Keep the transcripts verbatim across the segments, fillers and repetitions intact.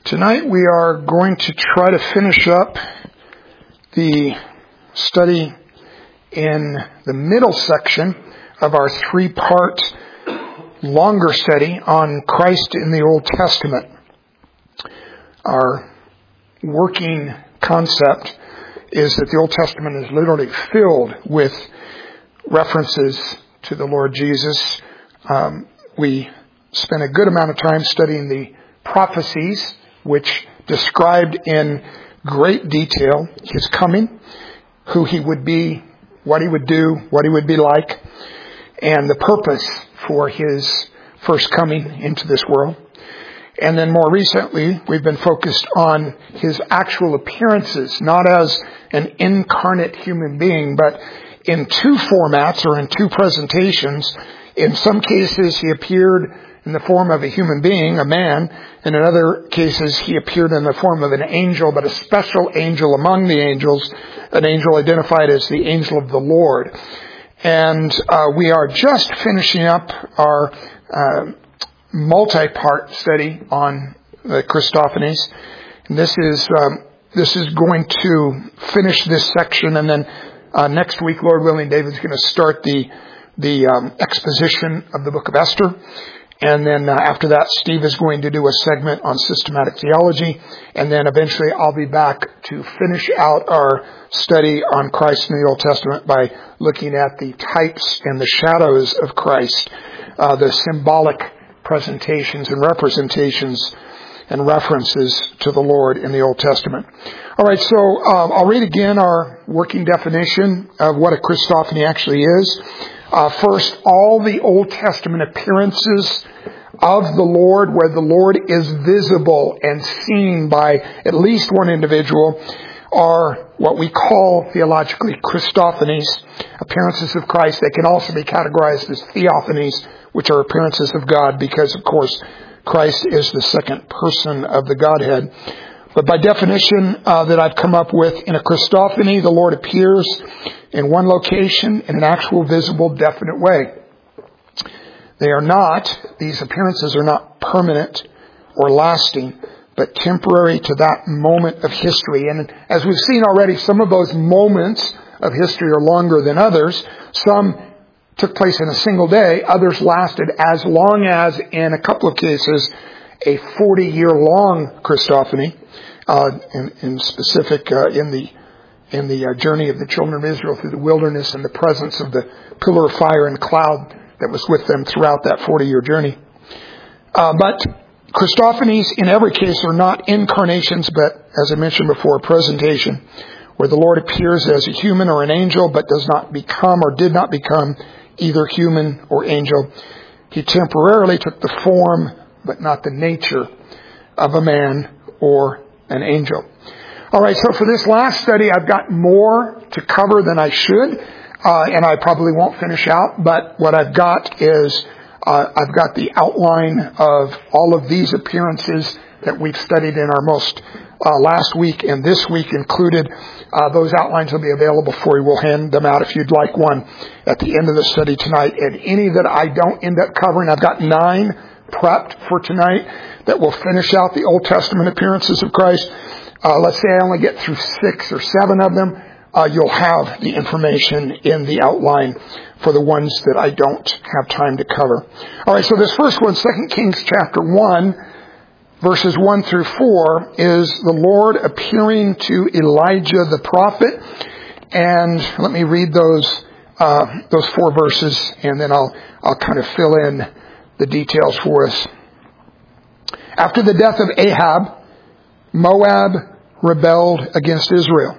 Tonight we are going to try to finish up the study in the middle section of our three-part longer study on Christ in the Old Testament. Our working concept is that the Old Testament is literally filled with references to the Lord Jesus. Um, we spent a good amount of time studying the prophecies, which described in great detail his coming, who he would be, what he would do, what he would be like, and the purpose for his first coming into this world. And then more recently, we've been focused on his actual appearances, not as an incarnate human being, but in two formats or in two presentations. In some cases, he appeared in the form of a human being, a man. And in other cases, he appeared in the form of an angel, but a special angel among the angels, an angel identified as the angel of the Lord. And uh, we are just finishing up our uh, multi-part study on the Christophanies. And this is um, this is going to finish this section, and then uh, next week, Lord willing, David's going to start the the um, exposition of the book of Esther. And then uh, after that, Steve is going to do a segment on systematic theology. And then eventually I'll be back to finish out our study on Christ in the Old Testament by looking at the types and the shadows of Christ, uh, the symbolic presentations and representations and references to the Lord in the Old Testament. All right, so um, I'll read again our working definition of what a Christophany actually is. Uh, first, all the Old Testament appearances of the Lord, where the Lord is visible and seen by at least one individual, are what we call theologically Christophanies, appearances of Christ. They can also be categorized as theophanies, which are appearances of God, because, of course, Christ is the second person of the Godhead. But by definition uh, that I've come up with, in a Christophany, the Lord appears in one location in an actual, visible, definite way. They are not, these appearances are not permanent or lasting, but temporary to that moment of history. And as we've seen already, some of those moments of history are longer than others. Some took place in a single day. Others lasted as long as, in a couple of cases, a forty-year-long Christophany. Uh, in, in specific, uh, in the in the uh, journey of the children of Israel through the wilderness, and the presence of the pillar of fire and cloud that was with them throughout that forty-year journey. Uh, but Christophanies, in every case, are not incarnations, but, as I mentioned before, a presentation where the Lord appears as a human or an angel, but does not become or did not become either human or angel. He temporarily took the form, but not the nature, of a man or an angel. All right, so for this last study, I've got more to cover than I should, uh, and I probably won't finish out, but what I've got is uh, I've got the outline of all of these appearances that we've studied in our most uh, last week and this week included. Uh, those outlines will be available for you. We'll hand them out if you'd like one at the end of the study tonight. And any that I don't end up covering, I've got nine prepped for tonight that will finish out the Old Testament appearances of Christ. Uh, let's say I only get through six or seven of them. Uh, you'll have the information in the outline for the ones that I don't have time to cover. All right, so this first one, Second Kings chapter one, verses one through four, is the Lord appearing to Elijah the prophet. And let me read those uh, those four verses, and then I'll I'll kind of fill in the details for us. After the death of Ahab, Moab rebelled against Israel.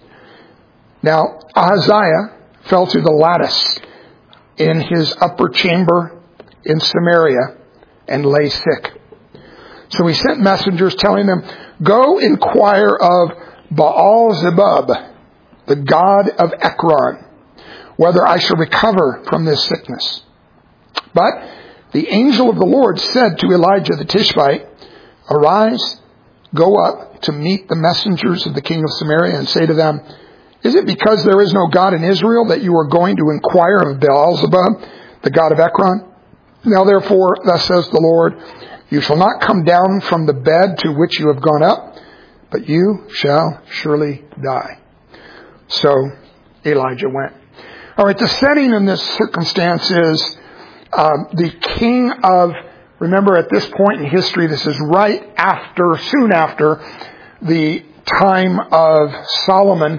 Now Ahaziah fell through the lattice in his upper chamber in Samaria and lay sick. So he sent messengers telling them, "Go inquire of Baal-zebub, the god of Ekron, whether I shall recover from this sickness." But the angel of the Lord said to Elijah the Tishbite, "Arise, go up to meet the messengers of the king of Samaria and say to them, is it because there is no God in Israel that you are going to inquire of Baal-zebub, the god of Ekron? Now therefore, thus says the Lord, You shall not come down from the bed to which you have gone up, but you shall surely die. So Elijah went. All right, the setting in this circumstance is um, the king of, remember at this point in history, this is right after, soon after the time of Solomon.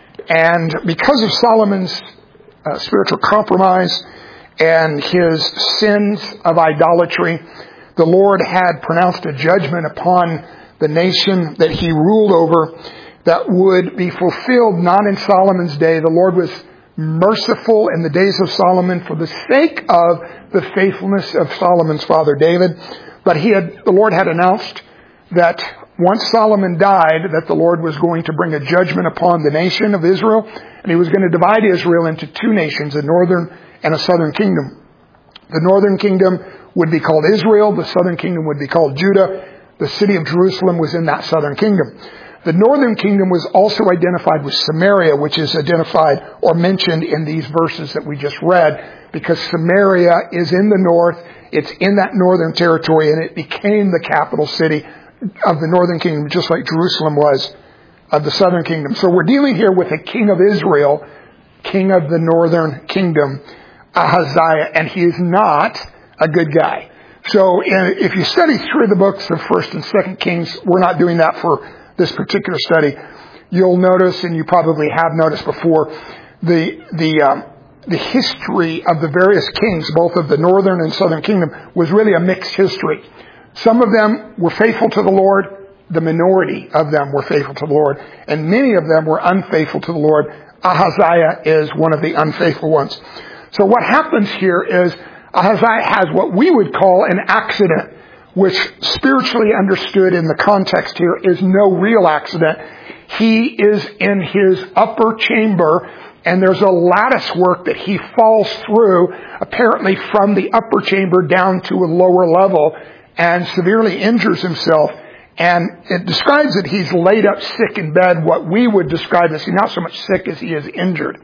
And because of Solomon's uh, spiritual compromise and his sins of idolatry, the Lord had pronounced a judgment upon the nation that he ruled over that would be fulfilled not in Solomon's day. The Lord was merciful in the days of Solomon for the sake of the faithfulness of Solomon's father David. But he had, the Lord had announced that once Solomon died, that the Lord was going to bring a judgment upon the nation of Israel, and he was going to divide Israel into two nations, a northern and a southern kingdom. The northern kingdom would be called Israel, the southern kingdom would be called Judah. The city of Jerusalem was in that southern kingdom. The northern kingdom was also identified with Samaria, which is identified or mentioned in these verses that we just read, because Samaria is in the north, it's in that northern territory, and it became the capital city of the northern kingdom, just like Jerusalem was of the southern kingdom. So we're dealing here with a king of Israel, king of the northern kingdom, Ahaziah, and he is not a good guy. So if you study through the books of First and Second Kings, we're not doing that for this particular study. You'll notice, and you probably have noticed before, the the um, the history of the various kings, both of the northern and southern kingdom, was really a mixed history. Some of them were faithful to the Lord. The minority of them were faithful to the Lord. And many of them were unfaithful to the Lord. Ahaziah is one of the unfaithful ones. So what happens here is Ahaziah has what we would call an accident, which spiritually understood in the context here is no real accident. He is in his upper chamber, and there's a lattice work that he falls through, apparently from the upper chamber down to a lower level, and severely injures himself. And it describes that he's laid up sick in bed, what we would describe as, he's not so much sick as he is injured.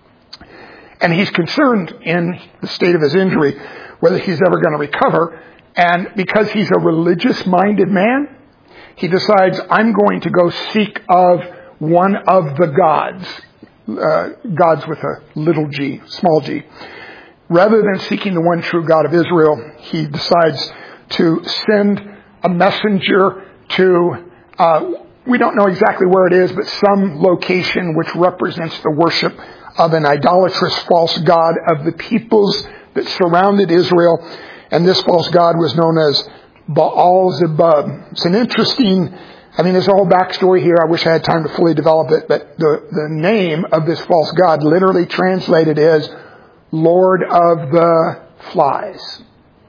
And he's concerned in the state of his injury whether he's ever going to recover. And because he's a religious-minded man, he decides, I'm going to go seek of one of the gods. Uh, gods with a little g, small g. Rather than seeking the one true God of Israel, he decides to send a messenger to, uh, we don't know exactly where it is, but some location which represents the worship of an idolatrous false god of the peoples that surrounded Israel. And this false god was known as Baal-zebub. It's an interesting, I mean, there's a whole backstory here. I wish I had time to fully develop it, but the, the name of this false god literally translated is Lord of the Flies.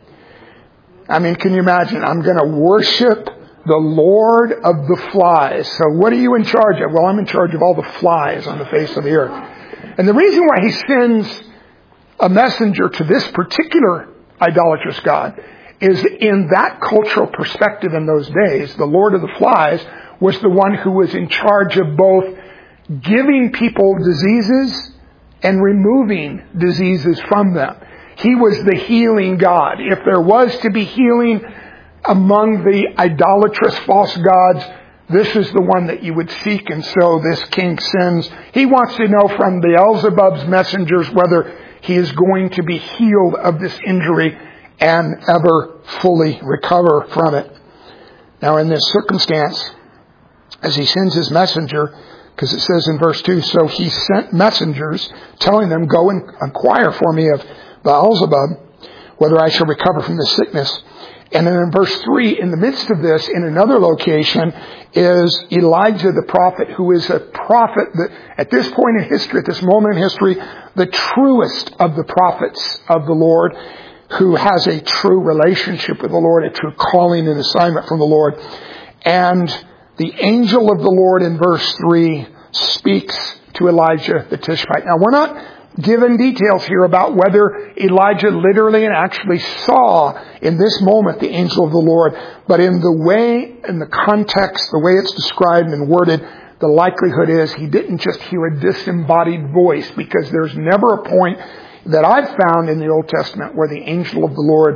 I mean, can you imagine? I'm going to worship the Lord of the Flies. So what are you in charge of? Well, I'm in charge of all the flies on the face of the earth. And the reason why he sends a messenger to this particular idolatrous god is in that cultural perspective in those days, the Lord of the Flies was the one who was in charge of both giving people diseases and removing diseases from them. He was the healing God. If there was to be healing among the idolatrous false gods, this is the one that you would seek. And so this king sends, he wants to know from Beelzebub's messengers whether he is going to be healed of this injury and ever fully recover from it. Now in this circumstance, as he sends his messenger, because it says in verse two, so he sent messengers telling them, go and inquire for me of Beelzebub, whether I shall recover from this sickness. And then in verse three, in the midst of this, in another location, is Elijah the prophet, who is a prophet that at this point in history, at this moment in history, the truest of the prophets of the Lord, who has a true relationship with the Lord, a true calling and assignment from the Lord. And the angel of the Lord in verse three speaks to Elijah the Tishbite. Now we're not given details here about whether Elijah literally and actually saw in this moment the angel of the Lord, but in the way, in the context, the way it's described and worded, the likelihood is he didn't just hear a disembodied voice, because there's never a point that I've found in the Old Testament where the angel of the Lord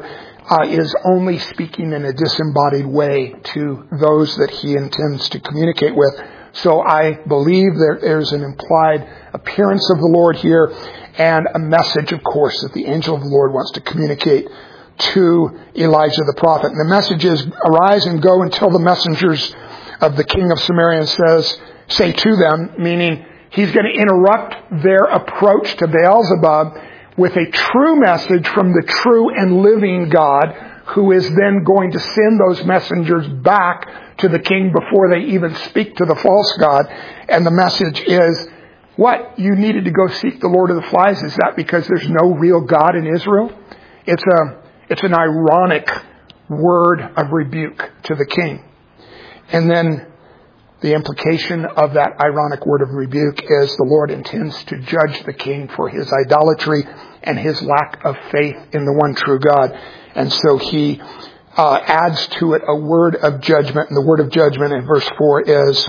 uh, is only speaking in a disembodied way to those that he intends to communicate with. So I believe that there's an implied appearance of the Lord here and a message, of course, that the angel of the Lord wants to communicate to Elijah the prophet. And the message is, arise and go and tell the messengers of the king of Samaria and says, say to them, meaning he's going to interrupt their approach to Beelzebub with a true message from the true and living God, who is then going to send those messengers back to the king before they even speak to the false god. And the message is, what? You needed to go seek the Lord of the Flies? Is that because there's no real God in Israel? It's a, it's an ironic word of rebuke to the king. And then the implication of that ironic word of rebuke is the Lord intends to judge the king for his idolatry and his lack of faith in the one true God. And so he uh, adds to it a word of judgment. And the word of judgment in verse four is,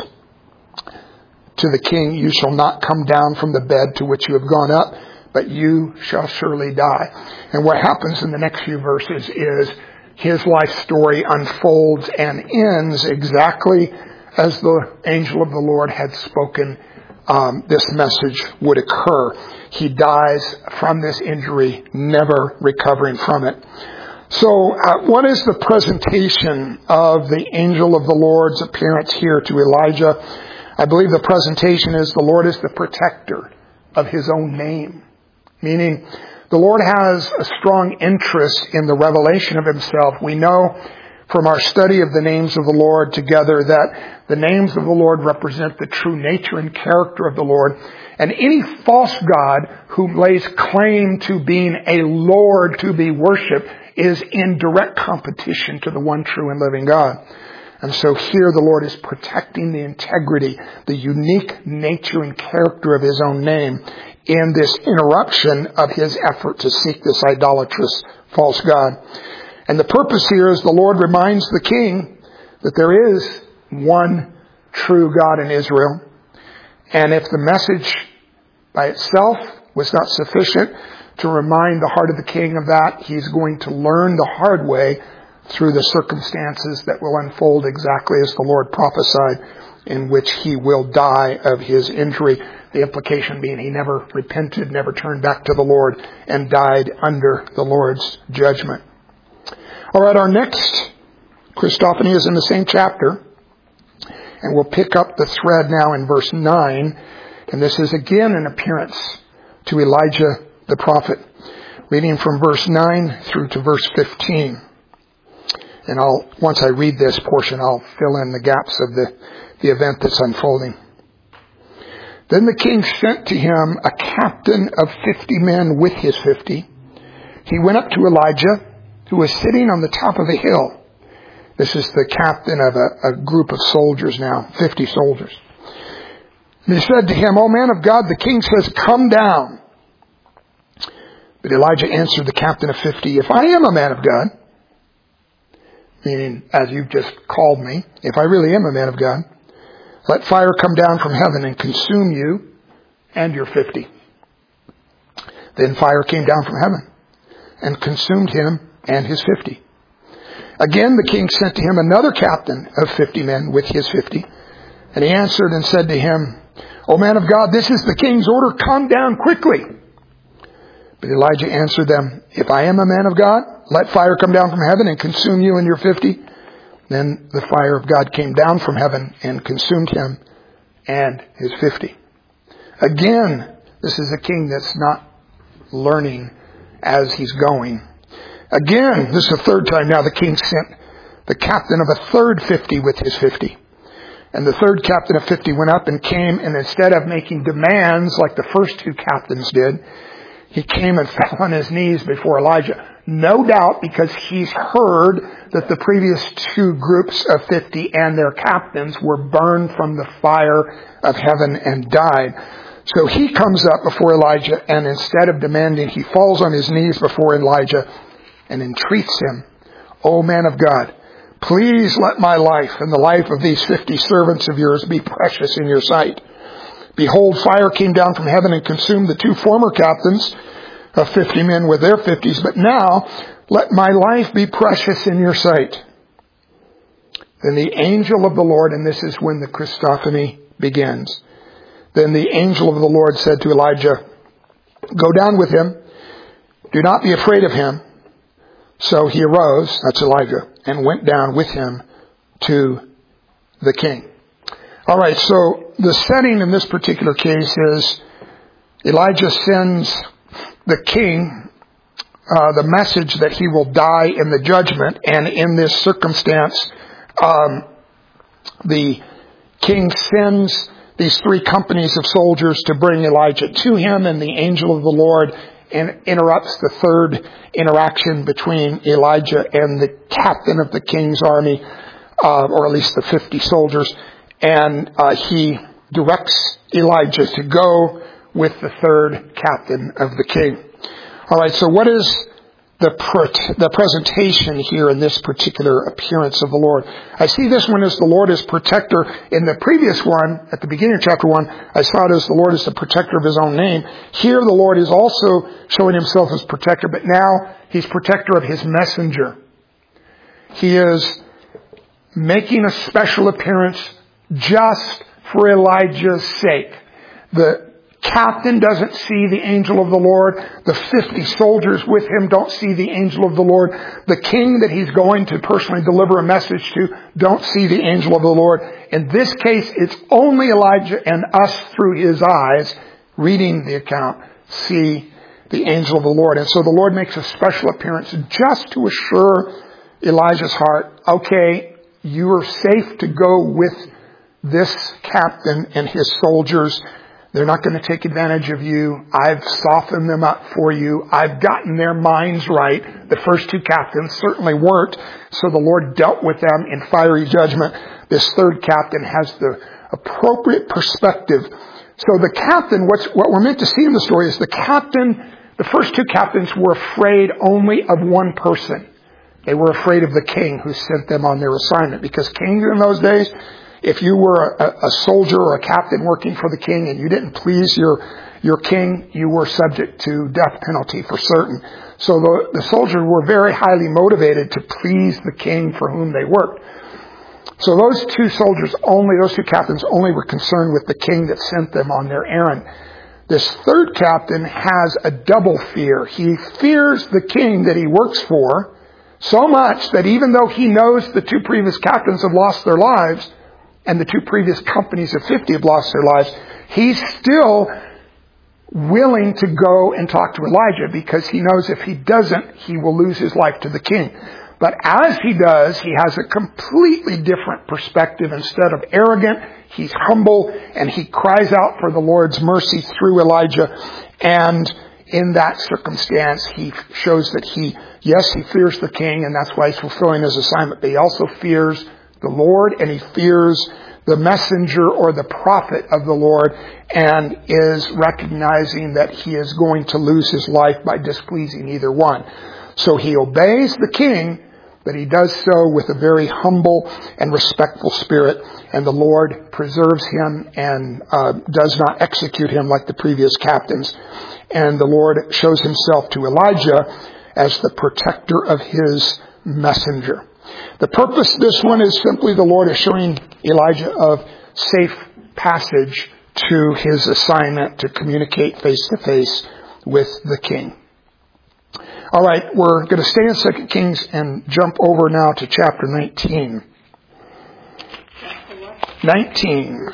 to the king, you shall not come down from the bed to which you have gone up, but you shall surely die. And what happens in the next few verses is his life story unfolds and ends exactly as the angel of the Lord had spoken um, this message would occur. He dies from this injury, never recovering from it. So uh, what is the presentation of the angel of the Lord's appearance here to Elijah? I believe the presentation is the Lord is the protector of his own name. Meaning, the Lord has a strong interest in the revelation of himself. We know from our study of the names of the Lord together that the names of the Lord represent the true nature and character of the Lord. And any false god who lays claim to being a Lord to be worshipped is in direct competition to the one true and living God. And so here the Lord is protecting the integrity, the unique nature and character of his own name in this interruption of his effort to seek this idolatrous false god. And the purpose here is the Lord reminds the king that there is one true God in Israel. And if the message by itself was not sufficient to remind the heart of the king of that, he's going to learn the hard way through the circumstances that will unfold exactly as the Lord prophesied, in which he will die of his injury. The implication being he never repented, never turned back to the Lord, and died under the Lord's judgment. All right, our next Christophany is in the same chapter, and we'll pick up the thread now in verse nine, and this is again an appearance to Elijah the prophet, reading from verse nine through to verse fifteen. And I'll, once I read this portion, I'll fill in the gaps of the, the event that's unfolding. Then the king sent to him a captain of fifty men with his fifty. He went up to Elijah, who was sitting on the top of a hill. This is the captain of a, a group of soldiers now, fifty soldiers. And he said to him, O man of God, the king says, come down. But Elijah answered the captain of fifty, if I am a man of God, meaning as you've just called me, if I really am a man of God, let fire come down from heaven and consume you and your fifty. Then fire came down from heaven and consumed him and his fifty. Again the king sent to him another captain of fifty men with his fifty. And he answered and said to him, O man of God, this is the king's order, come down quickly. But Elijah answered them, if I am a man of God, let fire come down from heaven and consume you and your fifty. Then the fire of God came down from heaven and consumed him and his fifty. Again, this is a king that's not learning as he's going. Again, this is the third time now the king sent the captain of a third fifty with his fifty. And the third captain of fifty went up and came, and instead of making demands like the first two captains did, he came and fell on his knees before Elijah. No doubt because he's heard that the previous two groups of fifty and their captains were burned from the fire of heaven and died. So he comes up before Elijah, and instead of demanding, he falls on his knees before Elijah and entreats him, O man of God, please let my life and the life of these fifty servants of yours be precious in your sight. Behold, fire came down from heaven and consumed the two former captains of fifty men with their fifties. But now let my life be precious in your sight. Then the angel of the Lord, and this is when the Christophany begins. Then the angel of the Lord said to Elijah, go down with him. Do not be afraid of him. So he arose, that's Elijah, and went down with him to the king. All right, so the setting in this particular case is Elijah sends the king uh, the message that he will die in the judgment. And in this circumstance, um, the king sends these three companies of soldiers to bring Elijah to him, and the angel of the Lord in, interrupts the third interaction between Elijah and the captain of the king's army, uh, or at least the fifty soldiers. And uh, he directs Elijah to go with the third captain of the king. All right, so what is the pre- the presentation here in this particular appearance of the Lord? I see this one as the Lord as protector. In the previous one, at the beginning of chapter one, I saw it as the Lord as the protector of his own name. Here the Lord is also showing himself as protector, but now he's protector of his messenger. He is making a special appearance just for Elijah's sake. The captain doesn't see the angel of the Lord. The fifty soldiers with him don't see the angel of the Lord. The king that he's going to personally deliver a message to don't see the angel of the Lord. In this case, it's only Elijah and us through his eyes reading the account see the angel of the Lord. And so the Lord makes a special appearance just to assure Elijah's heart, okay, you are safe to go with this captain and his soldiers. They're not going to take advantage of you. I've softened them up for you. I've gotten their minds right. The first two captains certainly weren't. So the Lord dealt with them in fiery judgment. This third captain has the appropriate perspective. So the captain, what's, what we're meant to see in the story is the captain, the first two captains were afraid only of one person. They were afraid of the king who sent them on their assignment. Because kings in those days, if you were a, a soldier or a captain working for the king and you didn't please your your king, you were subject to death penalty for certain. So the, the soldiers were very highly motivated to please the king for whom they worked. So those two soldiers only, those two captains only were concerned with the king that sent them on their errand. This third captain has a double fear. He fears the king that he works for so much that even though he knows the two previous captains have lost their lives, and the two previous companies of fifty have lost their lives, he's still willing to go and talk to Elijah because he knows if he doesn't, he will lose his life to the king. But as he does, he has a completely different perspective. Instead of arrogant, he's humble, and he cries out for the Lord's mercy through Elijah. And in that circumstance, he shows that he, yes, he fears the king, and that's why he's fulfilling his assignment, but he also fears the Lord, and he fears the messenger or the prophet of the Lord, and is recognizing that he is going to lose his life by displeasing either one. So he obeys the king, but he does so with a very humble and respectful spirit, and the Lord preserves him and uh, does not execute him like the previous captains. And the Lord shows himself to Elijah as the protector of his messenger. The purpose of this one is simply the Lord assuring Elijah of safe passage to his assignment to communicate face to face with the king. All right, we're going to stay in Second Kings and jump over now to chapter nineteen. nineteen.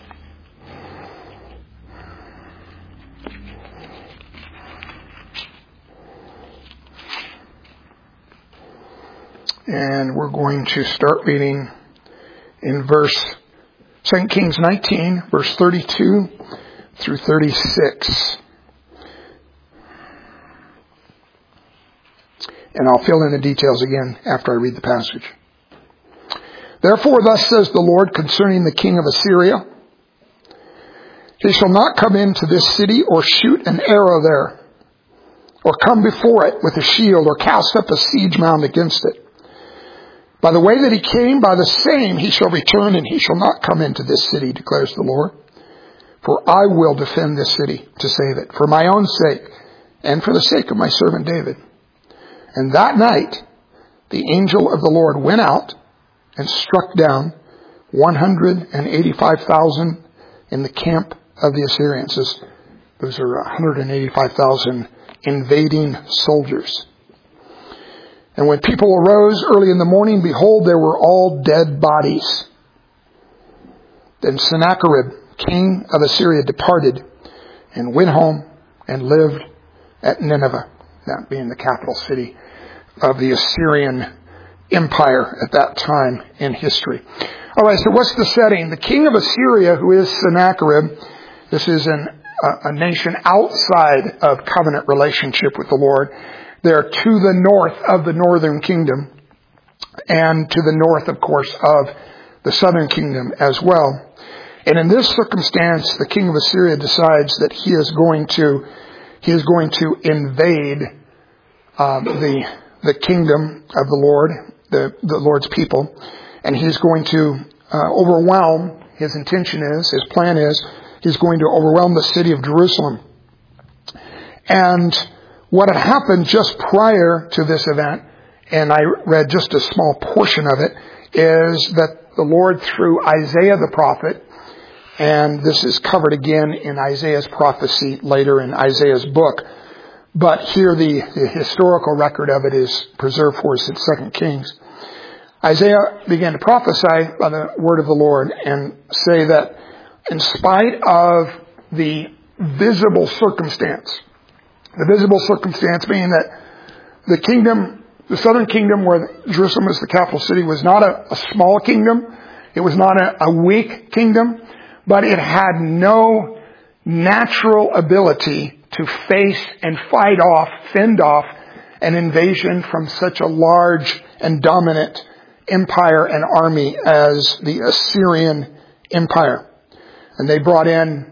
And we're going to start reading in verse, Second Kings nineteen, verse thirty-two through thirty-six. And I'll fill in the details again after I read the passage. Therefore, thus says the Lord concerning the king of Assyria, he shall not come into this city or shoot an arrow there, or come before it with a shield, or cast up a siege mound against it. By the way that he came, by the same he shall return, and he shall not come into this city, declares the Lord. For I will defend this city to save it, for my own sake, and for the sake of my servant David. And that night, the angel of the Lord went out and struck down one hundred eighty-five thousand in the camp of the Assyrians. Those are one hundred eighty-five thousand invading soldiers. And when people arose early in the morning, behold, there were all dead bodies. Then Sennacherib, king of Assyria, departed and went home and lived at Nineveh, that being the capital city of the Assyrian Empire at that time in history. All right, so what's the setting? The king of Assyria, who is Sennacherib, this is an, a, a nation outside of covenant relationship with the Lord. They're to the north of the northern kingdom and to the north, of course, of the southern kingdom as well. And in this circumstance, the king of Assyria decides that he is going to he is going to invade um, the the kingdom of the Lord, the the Lord's people, and he's going to uh, overwhelm. His intention is, his plan is, he's going to overwhelm the city of Jerusalem. And what had happened just prior to this event, and I read just a small portion of it, is that the Lord, through Isaiah the prophet, and this is covered again in Isaiah's prophecy later in Isaiah's book, but here the, the historical record of it is preserved for us in Second Kings. Isaiah began to prophesy by the word of the Lord and say that in spite of the visible circumstance, the visible circumstance being that the kingdom, the southern kingdom where Jerusalem is the capital city, was not a, a small kingdom. It was not a, a weak kingdom, but it had no natural ability to face and fight off, fend off an invasion from such a large and dominant empire and army as the Assyrian Empire. And they brought in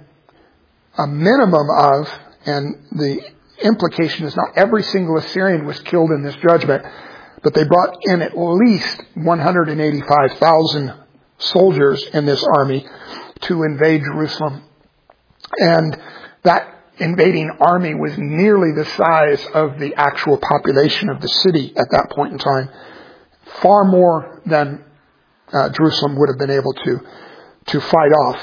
a minimum of, and the implication is not every single Assyrian was killed in this judgment, but they brought in at least one hundred eighty-five thousand soldiers in this army to invade Jerusalem. And that invading army was nearly the size of the actual population of the city at that point in time. Far more than uh, Jerusalem would have been able to, to fight off.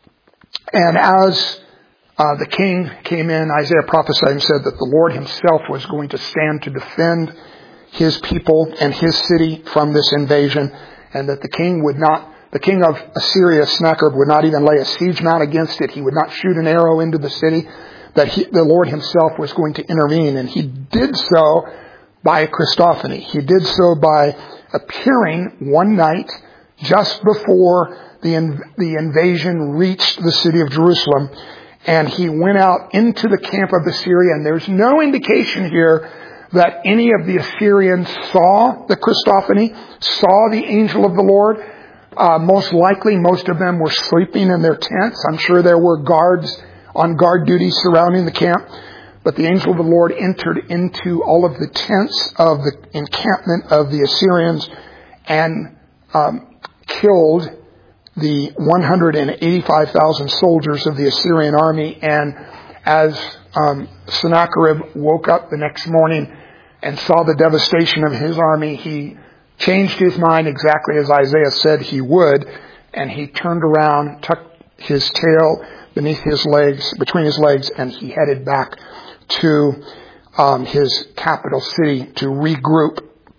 And as uh, the king came in, Isaiah prophesied and said that the Lord himself was going to stand to defend his people and his city from this invasion, and that the king would not The king of Assyria, Sennacherib, would not even lay a siege mount against it. He would not shoot an arrow into the city. That he, the Lord himself was going to intervene. And he did so by a Christophany. He did so by appearing one night just before the, the invasion reached the city of Jerusalem. And he went out into the camp of Assyria. And there's no indication here that any of the Assyrians saw the Christophany, saw the angel of the Lord. Uh, most likely, most of them were sleeping in their tents. I'm sure there were guards on guard duty surrounding the camp. But the angel of the Lord entered into all of the tents of the encampment of the Assyrians and um, killed the one hundred eighty-five thousand soldiers of the Assyrian army. And as um, Sennacherib woke up the next morning and saw the devastation of his army, he changed his mind exactly as Isaiah said he would, and he turned around, tucked his tail beneath his legs, between his legs, and he headed back to um, his capital city to regroup.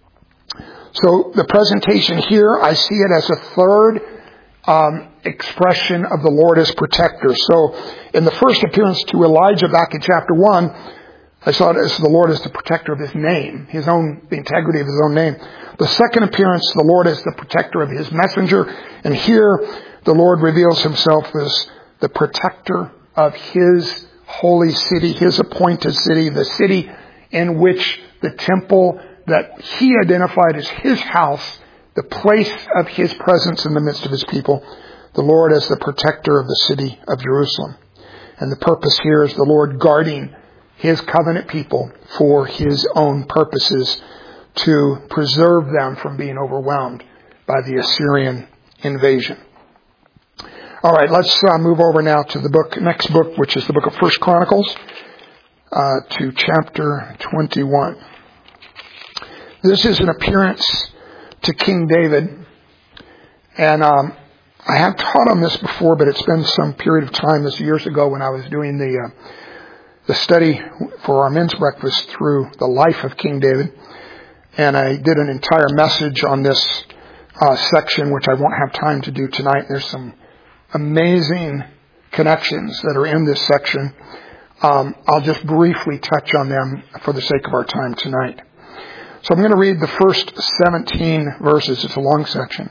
So the presentation here, I see it as a third um, expression of the Lord as protector. So in the first appearance to Elijah back in chapter one, I saw it as the Lord as the protector of his name, his own, the integrity of his own name. The second appearance, the Lord as the protector of his messenger. And here, the Lord reveals himself as the protector of his holy city, his appointed city, the city in which the temple that he identified as his house, the place of his presence in the midst of his people. The Lord as the protector of the city of Jerusalem. And the purpose here is the Lord guarding his covenant people for his own purposes, to preserve them from being overwhelmed by the Assyrian invasion. All right, let's uh, move over now to the book, next book, which is the book of First Chronicles, uh, to chapter twenty-one. This is an appearance to King David. And um, I have taught on this before, but it's been some period of time. This years ago when I was doing the uh, the study for our men's breakfast through the life of King David. And I did an entire message on this uh, section, which I won't have time to do tonight. There's some amazing connections that are in this section. Um, I'll just briefly touch on them for the sake of our time tonight. So I'm going to read the first seventeen verses. It's a long section.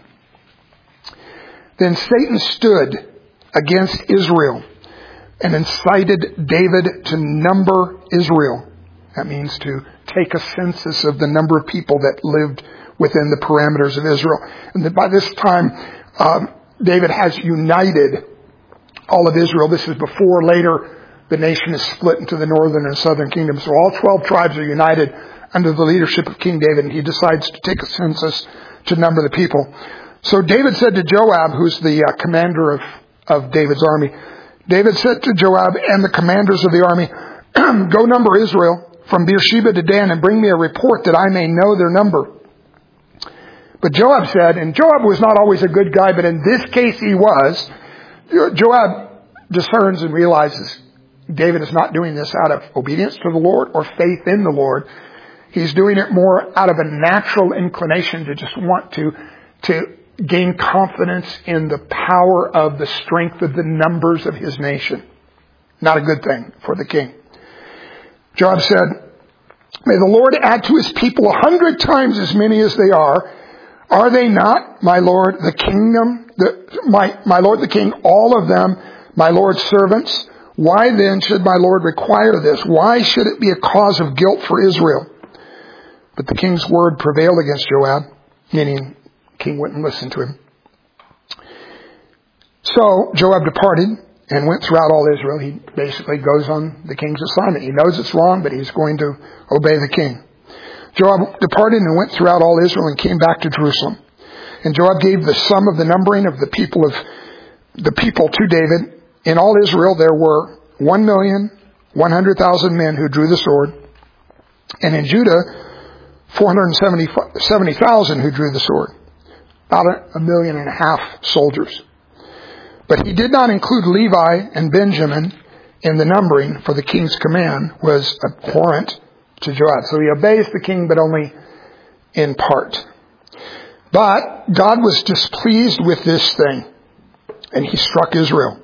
Then Satan stood against Israel and incited David to number Israel. That means to take a census of the number of people that lived within the parameters of Israel. And that by this time, um, David has united all of Israel. This is before later the nation is split into the northern and southern kingdoms. So all twelve tribes are united under the leadership of King David, and he decides to take a census to number the people. So David said to Joab, who's the uh, commander of, of David's army, David said to Joab and the commanders of the army, go number Israel from Beersheba to Dan and bring me a report that I may know their number. But Joab said, and Joab was not always a good guy, but in this case he was, Joab discerns and realizes David is not doing this out of obedience to the Lord or faith in the Lord. He's doing it more out of a natural inclination to just want to, to gain confidence in the power of the strength of the numbers of his nation. Not a good thing for the king. Joab said, may the Lord add to his people a hundred times as many as they are. Are they not, my Lord, the kingdom, the, my, my Lord the king, all of them, my Lord's servants? Why then should my Lord require this? Why should it be a cause of guilt for Israel? But the king's word prevailed against Joab, meaning the king wouldn't listen to him. So Joab departed and went throughout all Israel. He basically goes on the king's assignment. He knows it's wrong, but he's going to obey the king. Joab departed and went throughout all Israel and came back to Jerusalem. And Joab gave the sum of the numbering of the people of the people to David. In all Israel there were one million one hundred thousand men who drew the sword, and in Judah four hundred seventy thousand who drew the sword. About a million and a half soldiers. But he did not include Levi and Benjamin in the numbering, for the king's command was abhorrent to Joab. So he obeys the king, but only in part. But God was displeased with this thing, and he struck Israel.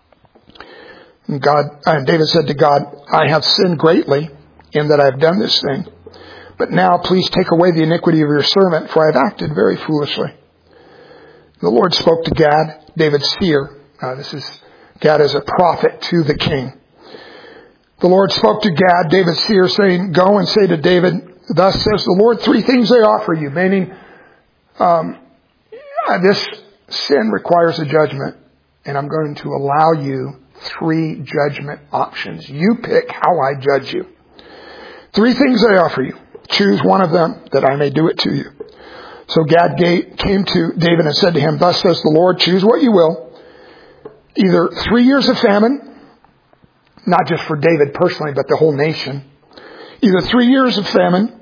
And God, and David said to God, I have sinned greatly in that I have done this thing. But now please take away the iniquity of your servant, for I have acted very foolishly. The Lord spoke to Gad, David's seer. Uh, this is Gad as a prophet to the king. The Lord spoke to Gad, David's seer, saying, go and say to David, thus says the Lord, three things I offer you. Meaning, um, this sin requires a judgment, and I'm going to allow you three judgment options. You pick how I judge you. Three things I offer you. Choose one of them that I may do it to you. So Gad came to David and said to him, thus says the Lord, choose what you will. Either three years of famine, not just for David personally, but the whole nation. Either three years of famine,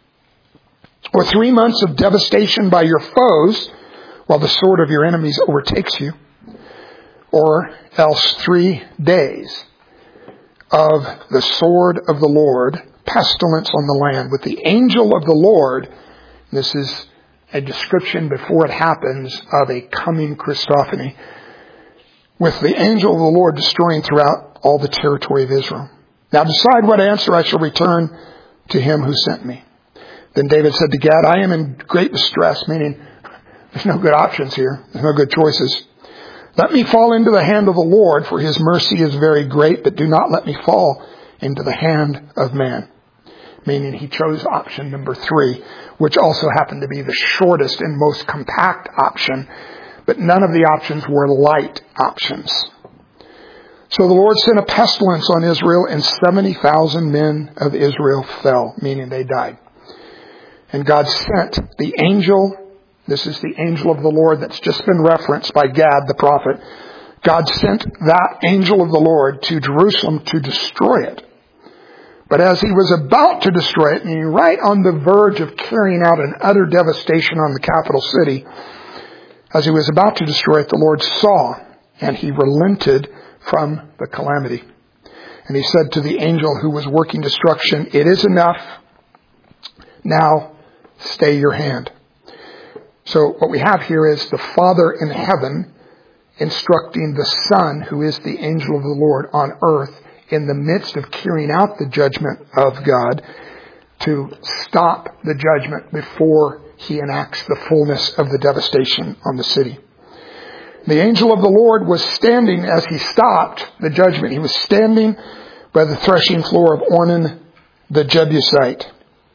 or three months of devastation by your foes, while the sword of your enemies overtakes you. Or else three days of the sword of the Lord, pestilence on the land, with the angel of the Lord. This is a description before it happens of a coming Christophany. With the angel of the Lord destroying throughout all the territory of Israel. Now decide what answer I shall return to him who sent me. Then David said to Gad, I am in great distress, meaning there's no good options here. There's no good choices. Let me fall into the hand of the Lord, for his mercy is very great, but do not let me fall into the hand of man. Meaning he chose option number three, which also happened to be the shortest and most compact option. But none of the options were light options. So the Lord sent a pestilence on Israel, and seventy thousand men of Israel fell, meaning they died. And God sent the angel, this is the angel of the Lord that's just been referenced by Gad the prophet. God sent that angel of the Lord to Jerusalem to destroy it. But as he was about to destroy it, and right on the verge of carrying out an utter devastation on the capital city, as he was about to destroy it, the Lord saw, and he relented from the calamity. And he said to the angel who was working destruction, "It is enough. Now stay your hand." So what we have here is the Father in heaven instructing the Son, who is the angel of the Lord on earth, in the midst of carrying out the judgment of God, to stop the judgment before he enacts the fullness of the devastation on the city. The angel of the Lord was standing as he stopped the judgment. He was standing by the threshing floor of Ornan the Jebusite.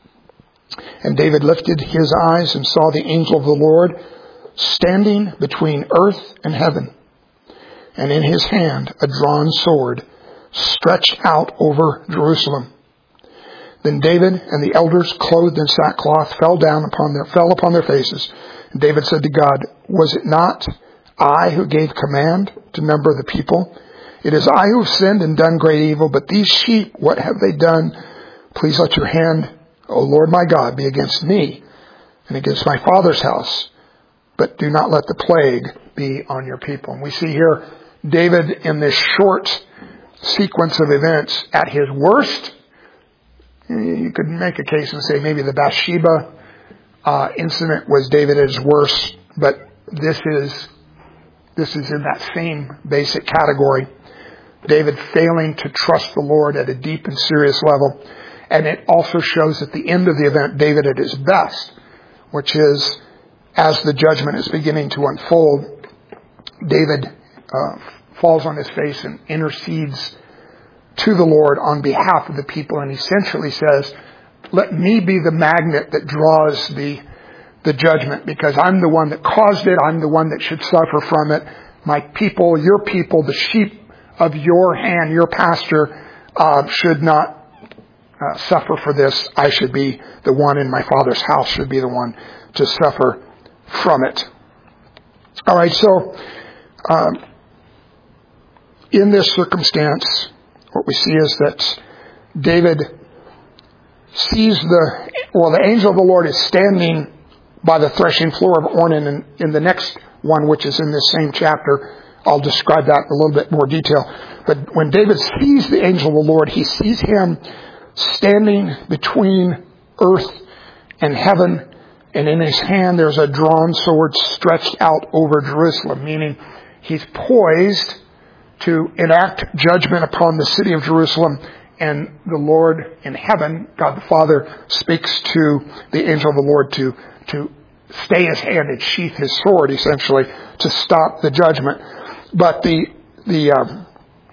And David lifted his eyes and saw the angel of the Lord standing between earth and heaven, and in his hand a drawn sword stretched out over Jerusalem. Then David and the elders, clothed in sackcloth, fell down upon their fell upon their faces. And David said to God, "Was it not I who gave command to number the people? It is I who have sinned and done great evil, but these sheep, what have they done? Please let your hand, O Lord my God, be against me and against my father's house, but do not let the plague be on your people." And we see here David in this short sequence of events at his worst. You could make a case and say maybe the Bathsheba uh, incident was David at his worst, but this is this is in that same basic category. David failing to trust the Lord at a deep and serious level. And it also shows at the end of the event David at his best, which is as the judgment is beginning to unfold, David uh, falls on his face and intercedes to the Lord on behalf of the people, and essentially says, "Let me be the magnet that draws the the judgment, because I'm the one that caused it. I'm the one that should suffer from it. My people, your people, the sheep of your hand, your pasture, uh, should not uh, suffer for this. I should be the one in my Father's house, should be the one to suffer from it." All right, so um, in this circumstance, what we see is that David sees the, well, the angel of the Lord is standing by the threshing floor of Ornan, and in the next one, which is in this same chapter, I'll describe that in a little bit more detail. But when David sees the angel of the Lord, he sees him standing between earth and heaven, and in his hand there's a drawn sword stretched out over Jerusalem, meaning he's poised to enact judgment upon the city of Jerusalem. And the Lord in heaven, God the Father, speaks to the angel of the Lord to, to stay his hand and sheath his sword, essentially, to stop the judgment. But the the um,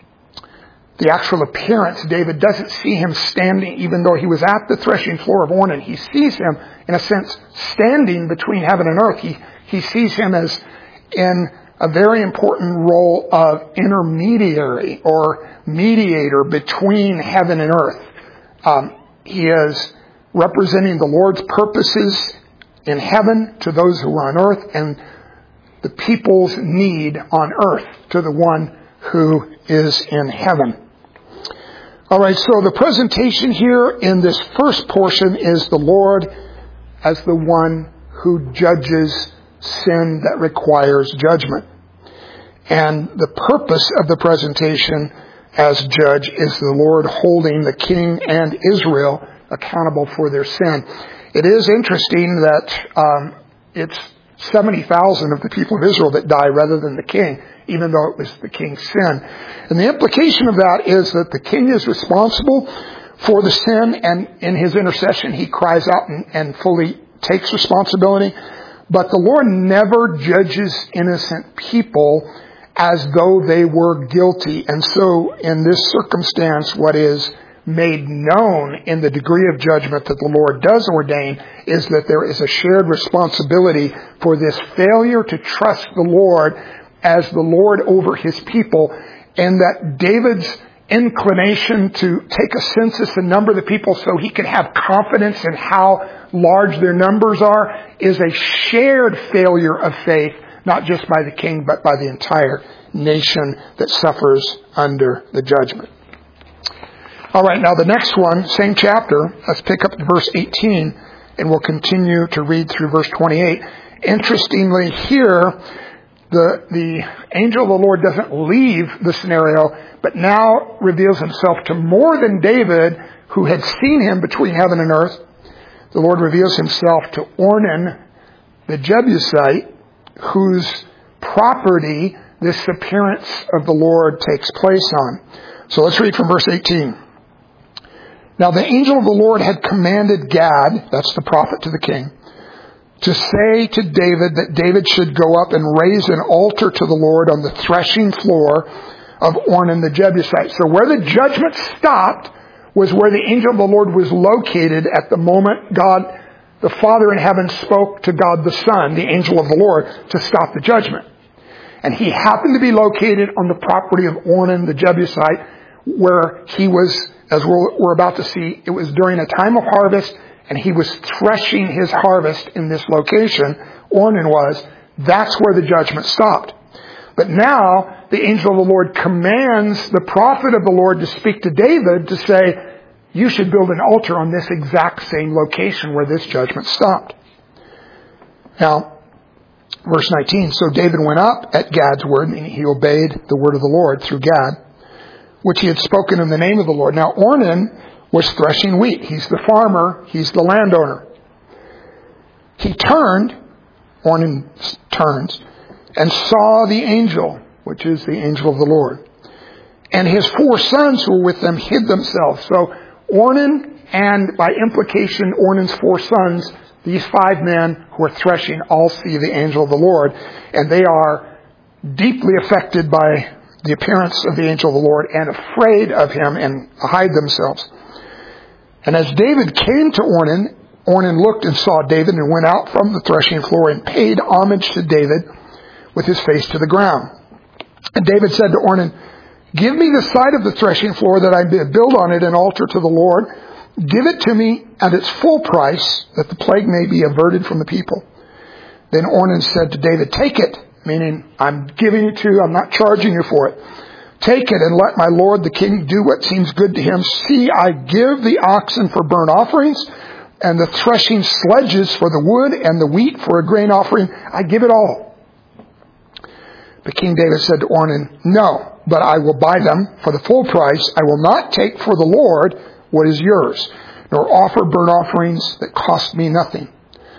the actual appearance, David doesn't see him standing, even though he was at the threshing floor of Ornan. He sees him, in a sense, standing between heaven and earth. He he sees him as in a very important role of intermediary or mediator between heaven and earth. Um, he is representing the Lord's purposes in heaven to those who are on earth, and the people's need on earth to the one who is in heaven. All right, so the presentation here in this first portion is the Lord as the one who judges sin that requires judgment. And the purpose of the presentation as judge is the Lord holding the king and Israel accountable for their sin. It is interesting that um, it's seventy thousand of the people of Israel that die rather than the king, even though it was the king's sin. And the implication of that is that the king is responsible for the sin, and in his intercession he cries out and, and fully takes responsibility. But the Lord never judges innocent people as though they were guilty. And so in this circumstance, what is made known in the degree of judgment that the Lord does ordain is that there is a shared responsibility for this failure to trust the Lord as the Lord over his people, and that David's inclination to take a census and number the people so he could have confidence in how large their numbers are is a shared failure of faith, not just by the king, but by the entire nation that suffers under the judgment. All right, now the next one, same chapter. Let's pick up to verse eighteen, and we'll continue to read through verse twenty-eight. Interestingly, here, the, the angel of the Lord doesn't leave the scenario, but now reveals himself to more than David, who had seen him between heaven and earth. The Lord reveals himself to Ornan, the Jebusite, whose property this appearance of the Lord takes place on. So let's read from verse eighteen. Now the angel of the Lord had commanded Gad, that's the prophet to the king, to say to David that David should go up and raise an altar to the Lord on the threshing floor of Ornan the Jebusite. So where the judgment stopped was where the angel of the Lord was located at the moment God, the Father in heaven, spoke to God the Son, the angel of the Lord, to stop the judgment. And he happened to be located on the property of Ornan the Jebusite, where he was, as we're, we're about to see, it was during a time of harvest, and he was threshing his harvest in this location. Ornan was. That's where the judgment stopped. But now, the angel of the Lord commands the prophet of the Lord to speak to David to say, you should build an altar on this exact same location where this judgment stopped. Now, verse nineteen, so David went up at Gad's word, meaning he obeyed the word of the Lord through Gad, which he had spoken in the name of the Lord. Now, Ornan was threshing wheat. He's the farmer. He's the landowner. He turned, Ornan turns, and saw the angel, which is the angel of the Lord. And his four sons who were with them hid themselves. So Ornan, and by implication, Ornan's four sons, these five men who are threshing, all see the angel of the Lord. And they are deeply affected by the appearance of the angel of the Lord and afraid of him and hide themselves. And as David came to Ornan, Ornan looked and saw David and went out from the threshing floor and paid homage to David with his face to the ground. And David said to Ornan, give me the side of the threshing floor that I may build on it an altar to the Lord. Give it to me at its full price, that the plague may be averted from the people. Then Ornan said to David, take it, meaning I'm giving it to you, I'm not charging you for it. Take it and let my lord the king do what seems good to him. See, I give the oxen for burnt offerings, and the threshing sledges for the wood, and the wheat for a grain offering. I give it all. But King David said to Ornan, no, but I will buy them for the full price. I will not take for the Lord what is yours, nor offer burnt offerings that cost me nothing.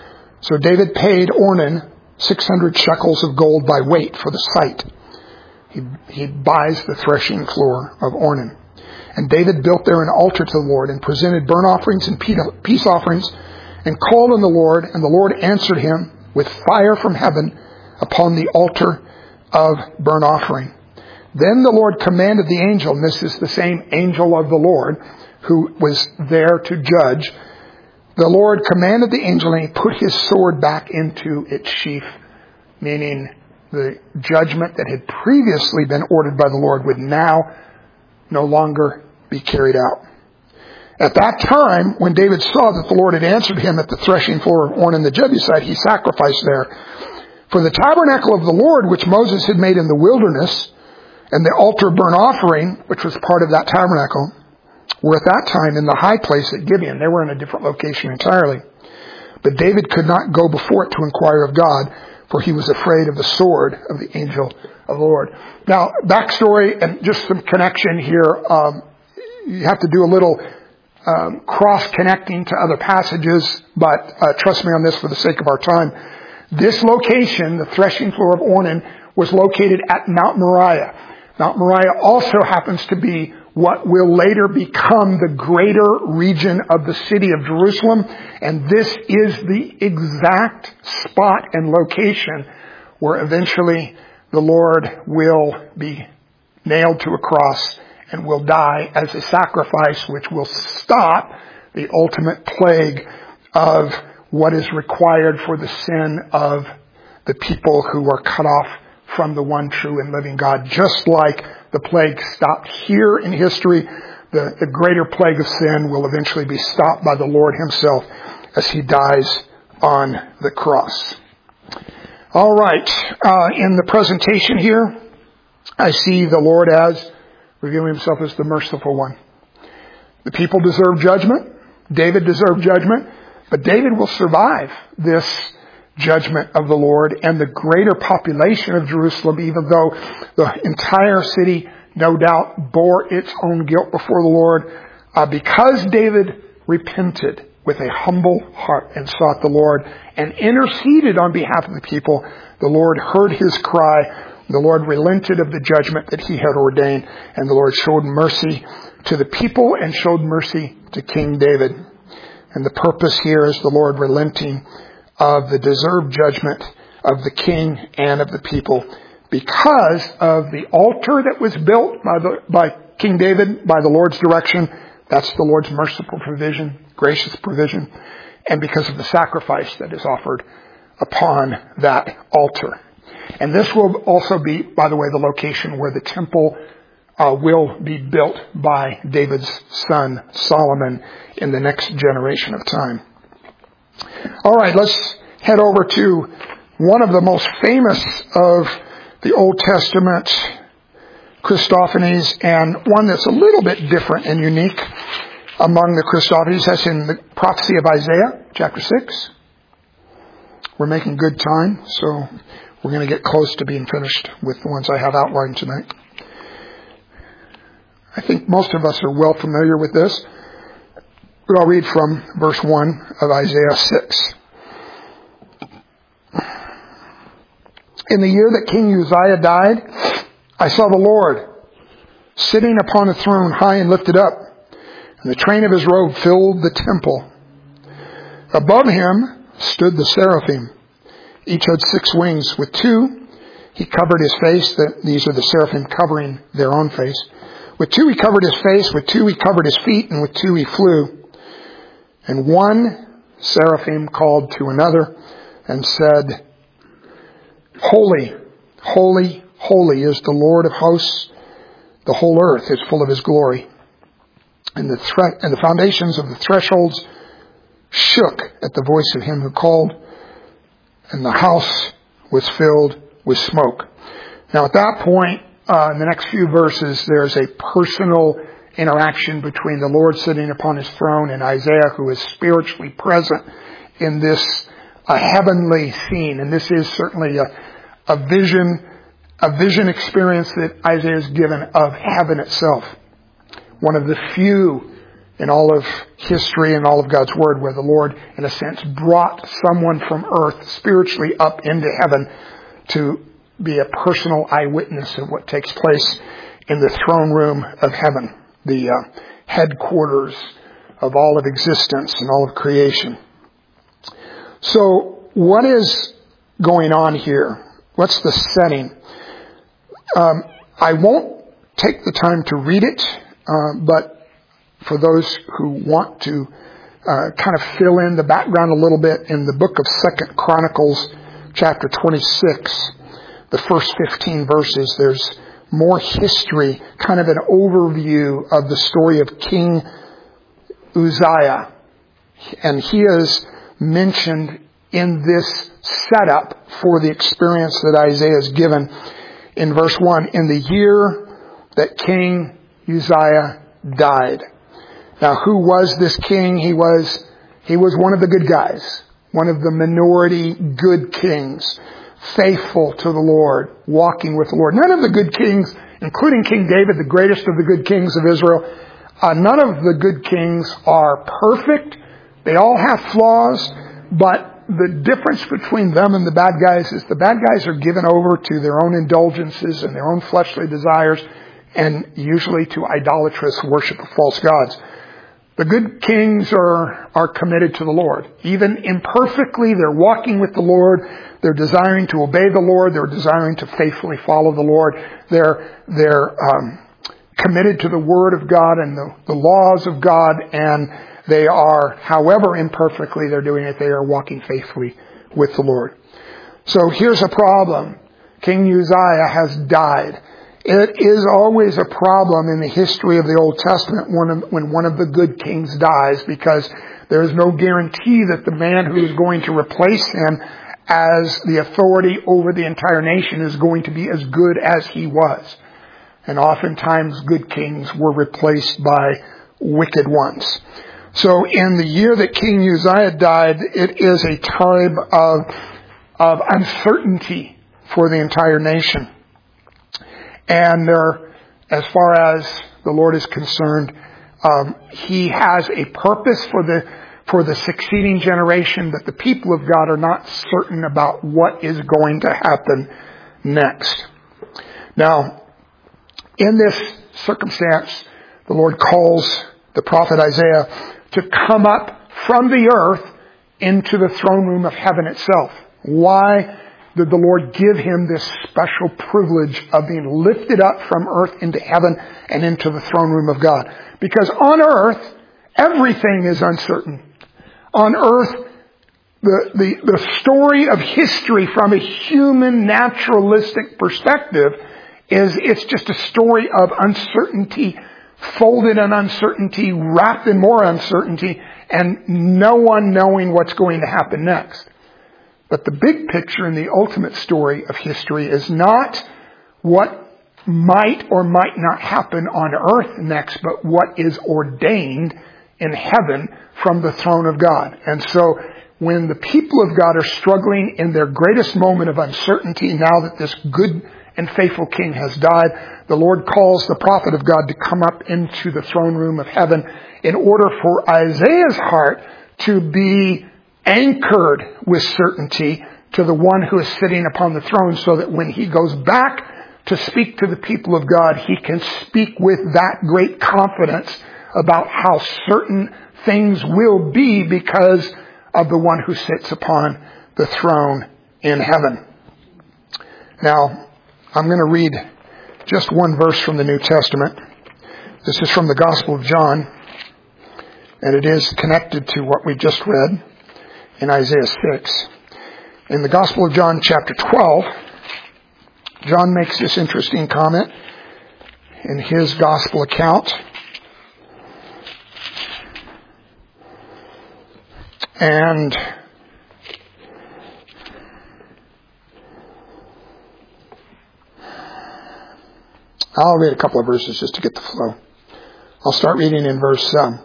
So David paid Ornan six hundred shekels of gold by weight for the site. He, he buys the threshing floor of Ornan. And David built there an altar to the Lord and presented burnt offerings and peace offerings and called on the Lord. And the Lord answered him with fire from heaven upon the altar of burnt offering. Then the Lord commanded the angel, and this is the same angel of the Lord who was there to judge. The Lord commanded the angel, and he put his sword back into its sheath, meaning the judgment that had previously been ordered by the Lord would now no longer be carried out. At that time, when David saw that the Lord had answered him at the threshing floor of Ornan the Jebusite, he sacrificed there. For the tabernacle of the Lord, which Moses had made in the wilderness, and the altar of burnt offering, which was part of that tabernacle, were at that time in the high place at Gibeon. They were in a different location entirely. But David could not go before it to inquire of God, for he was afraid of the sword of the angel of the Lord. Now, backstory and just some connection here. Um, you have to do a little um, cross-connecting to other passages, but uh, trust me on this for the sake of our time. This location, the threshing floor of Ornan, was located at Mount Moriah. Mount Moriah also happens to be what will later become the greater region of the city of Jerusalem. And this is the exact spot and location where eventually the Lord will be nailed to a cross and will die as a sacrifice, which will stop the ultimate plague of what is required for the sin of the people who are cut off from the one true and living God. Just like the plague stopped here in history, the, the greater plague of sin will eventually be stopped by the Lord himself as he dies on the cross. All right. Uh, in the presentation here, I see the Lord as revealing himself as the merciful one. The people deserve judgment. David deserved judgment. But David will survive this judgment of the Lord and the greater population of Jerusalem, even though the entire city no doubt bore its own guilt before the Lord. Uh, because David repented with a humble heart and sought the Lord and interceded on behalf of the people, the Lord heard his cry. The Lord relented of the judgment that he had ordained, and the Lord showed mercy to the people and showed mercy to King David. And the purpose here is the Lord relenting of the deserved judgment of the king and of the people because of the altar that was built by, the, by King David by the Lord's direction. That's the Lord's merciful provision, gracious provision, and because of the sacrifice that is offered upon that altar. And this will also be, by the way, the location where the temple uh, will be built by David's son, Solomon, in the next generation of time. All right, let's head over to one of the most famous of the Old Testament Christophanies, and one that's a little bit different and unique among the Christophanies. That's in the prophecy of Isaiah, chapter six. We're making good time, so we're going to get close to being finished with the ones I have outlined tonight. I think most of us are well familiar with this, but I'll read from verse one of Isaiah six. In the year that King Uzziah died, I saw the Lord sitting upon a throne high and lifted up, and the train of his robe filled the temple. Above him stood the seraphim. Each had six wings. With two, he covered his face. These are the seraphim covering their own face. With two, he covered his face. With two, he covered his feet. And with two, he flew. And one seraphim called to another and said, Holy, holy, holy is the Lord of hosts. The whole earth is full of his glory. And the, thre- and the foundations of the thresholds shook at the voice of him who called, and the house was filled with smoke. Now at that point, uh, in the next few verses, there's a personal interaction between the Lord sitting upon his throne and Isaiah, who is spiritually present in this uh, heavenly scene. And this is certainly a, a vision, a vision experience that Isaiah is given of heaven itself. One of the few in all of history and all of God's Word where the Lord, in a sense, brought someone from earth spiritually up into heaven to be a personal eyewitness of what takes place in the throne room of heaven, the uh, headquarters of all of existence and all of creation. So what is going on here? What's the setting? Um, I won't take the time to read it, uh, but for those who want to uh, kind of fill in the background a little bit, in the book of Second Chronicles, chapter twenty-six, the first fifteen verses, there's more history, kind of an overview of the story of King Uzziah. And he is mentioned in this setup for the experience that Isaiah is given in verse one, in the year that King Uzziah died. Now, who was this king? He was, he was one of the good guys, one of the minority good kings, faithful to the Lord, walking with the Lord. None of the good kings, including King David, the greatest of the good kings of Israel, uh, none of the good kings are perfect. They all have flaws, but the difference between them and the bad guys is the bad guys are given over to their own indulgences and their own fleshly desires, and usually to idolatrous worship of false gods. The good kings are, are committed to the Lord. Even imperfectly, they're walking with the Lord. They're desiring to obey the Lord. They're desiring to faithfully follow the Lord. They're, they're um, committed to the Word of God and the, the laws of God, and they are, however imperfectly they're doing it, they are walking faithfully with the Lord. So here's a problem. King Uzziah has died. It is always a problem in the history of the Old Testament when one of the good kings dies, because there is no guarantee that the man who is going to replace him as the authority over the entire nation is going to be as good as he was. And oftentimes good kings were replaced by wicked ones. So in the year that King Uzziah died, it is a time of, of uncertainty for the entire nation. And there, as far as the Lord is concerned, um, He has a purpose for the for the succeeding generation, but the people of God are not certain about what is going to happen next. Now, in this circumstance, the Lord calls the prophet Isaiah to come up from the earth into the throne room of heaven itself. Why did the Lord give him this special privilege of being lifted up from earth into heaven and into the throne room of God? Because on earth, everything is uncertain. On earth, the, the, the story of history from a human naturalistic perspective is it's just a story of uncertainty, folded in uncertainty, wrapped in more uncertainty, and no one knowing what's going to happen next. But the big picture and the ultimate story of history is not what might or might not happen on earth next, but what is ordained in heaven from the throne of God. And so when the people of God are struggling in their greatest moment of uncertainty, now that this good and faithful king has died, the Lord calls the prophet of God to come up into the throne room of heaven in order for Isaiah's heart to be anchored with certainty to the one who is sitting upon the throne, so that when he goes back to speak to the people of God, he can speak with that great confidence about how certain things will be because of the one who sits upon the throne in heaven. Now, I'm going to read just one verse from the New Testament. This is from the Gospel of John, and it is connected to what we just read in Isaiah six. In the Gospel of John, chapter twelve, John makes this interesting comment in his Gospel account. And I'll read a couple of verses just to get the flow. I'll start reading in verse um,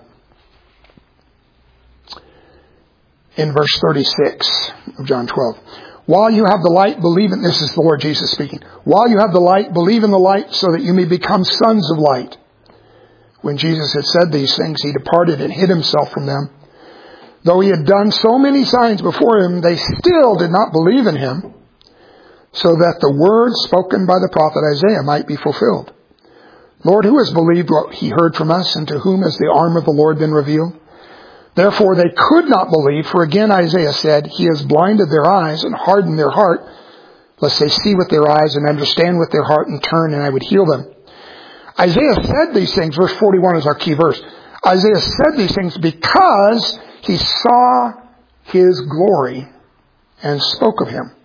in verse thirty-six of John twelve. While you have the light, believe in, this is the Lord Jesus speaking. While you have the light, believe in the light so that you may become sons of light. When Jesus had said these things, he departed and hid himself from them. Though he had done so many signs before him, they still did not believe in him, so that the word spoken by the prophet Isaiah might be fulfilled. Lord, who has believed what he heard from us, and to whom has the arm of the Lord been revealed? Therefore they could not believe, for again Isaiah said, he has blinded their eyes and hardened their heart, lest they see with their eyes and understand with their heart and turn, and I would heal them. Isaiah said these things, verse forty-one is our key verse. Isaiah said these things because he saw his glory and spoke of him.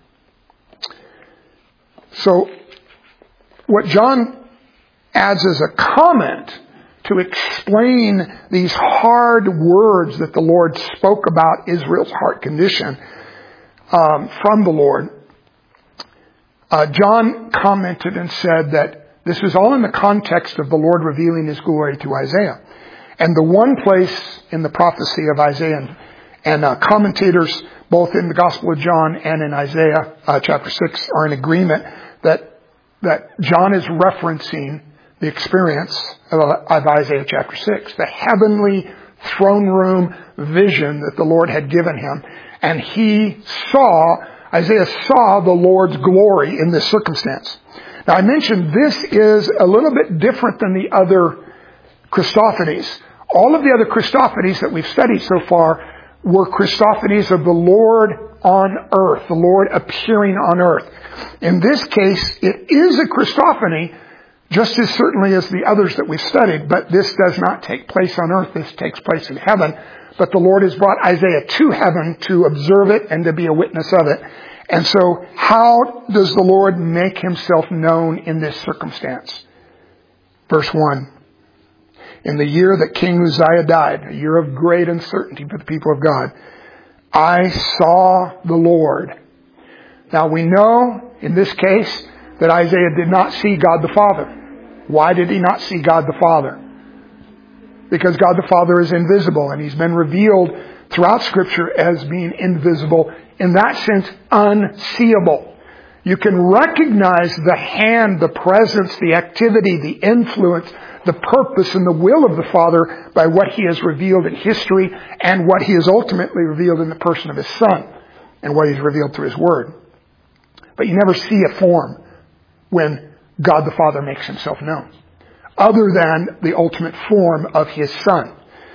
So, what John adds as a comment to explain these hard words that the Lord spoke about Israel's heart condition um, from the Lord, uh, John commented and said that this is all in the context of the Lord revealing his glory to Isaiah. And the one place in the prophecy of Isaiah, and, and uh, commentators both in the Gospel of John and in Isaiah uh, chapter six are in agreement that that John is referencing the experience of, of Isaiah chapter six, the heavenly throne room vision that the Lord had given him. And he saw, Isaiah saw the Lord's glory in this circumstance. Now I mentioned this is a little bit different than the other Christophanies. All of the other Christophanies that we've studied so far were Christophanies of the Lord on earth, the Lord appearing on earth. In this case, it is a Christophany, just as certainly as the others that we've studied, but this does not take place on earth. This takes place in heaven. But the Lord has brought Isaiah to heaven to observe it and to be a witness of it. And so how does the Lord make himself known in this circumstance? Verse one. In the year that King Uzziah died, a year of great uncertainty for the people of God, I saw the Lord. Now we know in this case that Isaiah did not see God the Father. Why did he not see God the Father? because God the Father is invisible, and He's been revealed throughout Scripture as being invisible, in that sense, unseeable. You can recognize the hand, the presence, the activity, the influence, the purpose, and the will of the Father by what He has revealed in history and what He has ultimately revealed in the person of His Son and what He's revealed through His Word. But you never see a form when God the Father makes Himself known, other than the ultimate form of His Son.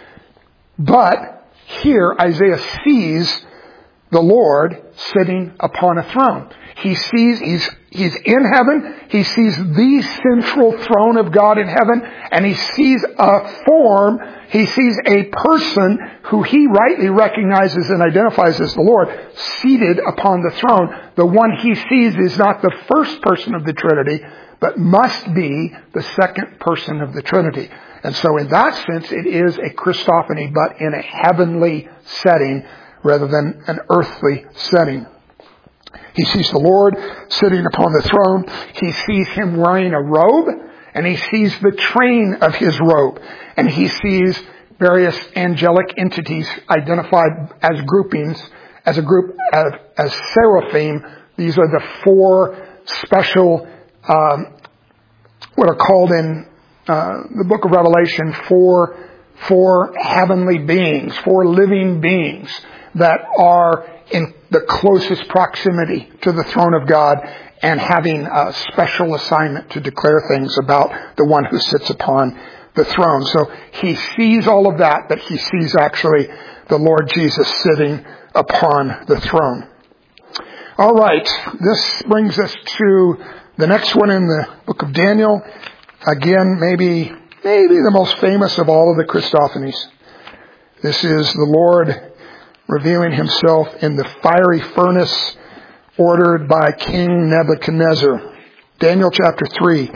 But here Isaiah sees the Lord sitting upon a throne. He sees, he's, he's in heaven, he sees the central throne of God in heaven, and he sees a form, he sees a person who he rightly recognizes and identifies as the Lord, seated upon the throne. The one he sees is not the first person of the Trinity, but must be the second person of the Trinity. And so in that sense, it is a Christophany, but in a heavenly setting rather than an earthly setting. He sees the Lord sitting upon the throne. He sees Him wearing a robe, and he sees the train of His robe. And he sees various angelic entities identified as groupings, as a group of, as seraphim. These are the four special, um, what are called in uh, the book of Revelation, four, four heavenly beings, four living beings that are in the closest proximity to the throne of God and having a special assignment to declare things about the one who sits upon the throne. So he sees all of that, but he sees actually the Lord Jesus sitting upon the throne. All right, this brings us to the next one in the book of Daniel. Again, maybe maybe the most famous of all of the Christophanies. This is the Lord revealing Himself in the fiery furnace ordered by King Nebuchadnezzar. Daniel chapter three.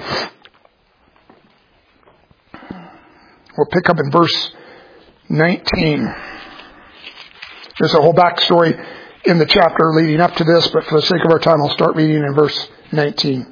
We'll pick up in verse nineteen. There's a whole backstory in the chapter leading up to this, but for the sake of our time, I'll start reading in verse nineteen.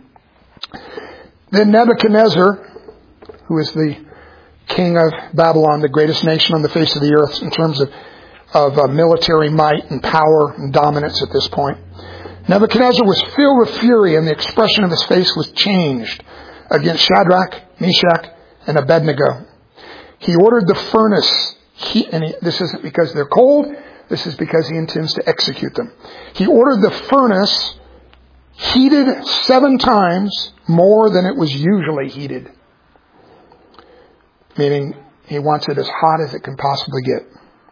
Then Nebuchadnezzar, who is the king of Babylon, the greatest nation on the face of the earth in terms of of uh, military might and power and dominance at this point. Nebuchadnezzar was filled with fury, and the expression of his face was changed against Shadrach, Meshach, and Abednego. He ordered the furnace, he, and he, this isn't because they're cold, this is because he intends to execute them. He ordered the furnace heated seven times more than it was usually heated. Meaning, he wants it as hot as it can possibly get.